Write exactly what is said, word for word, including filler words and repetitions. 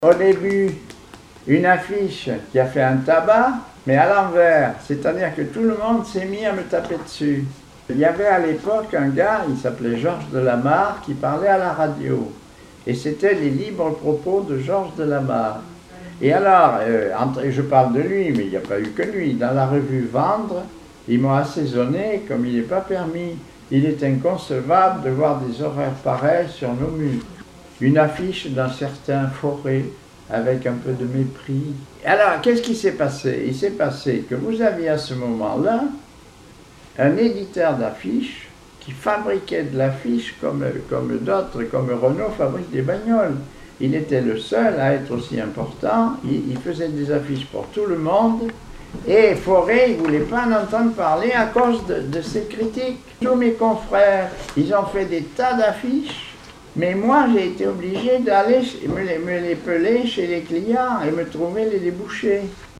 Au début, une affiche qui a fait un tabac, mais à l'envers, c'est-à-dire que tout le monde s'est mis à me taper dessus. Il y avait à l'époque un gars, il s'appelait Georges Delamarre, qui parlait à la radio. Et c'était les libres propos de Georges Delamarre. Et alors, euh, je parle de lui, mais il n'y a pas eu que lui. Dans la revue Vendre, ils m'ont assaisonné comme il n'est pas permis. Il est inconcevable de voir des horaires pareils sur nos murs. Une affiche d'un certain Forêt, avec un peu de mépris. Alors, qu'est-ce qui s'est passé? Il s'est passé que vous aviez à ce moment-là un éditeur d'affiches qui fabriquait de l'affiche comme, comme d'autres, comme Renault fabrique des bagnoles. Il était le seul à être aussi important, il, il faisait des affiches pour tout le monde, et Forêt, il ne voulait pas en entendre parler à cause de, de ses critiques. Tous mes confrères, ils ont fait des tas d'affiches, mais moi j'ai été obligé d'aller me les, me les peler chez les clients et me trouver les débouchés.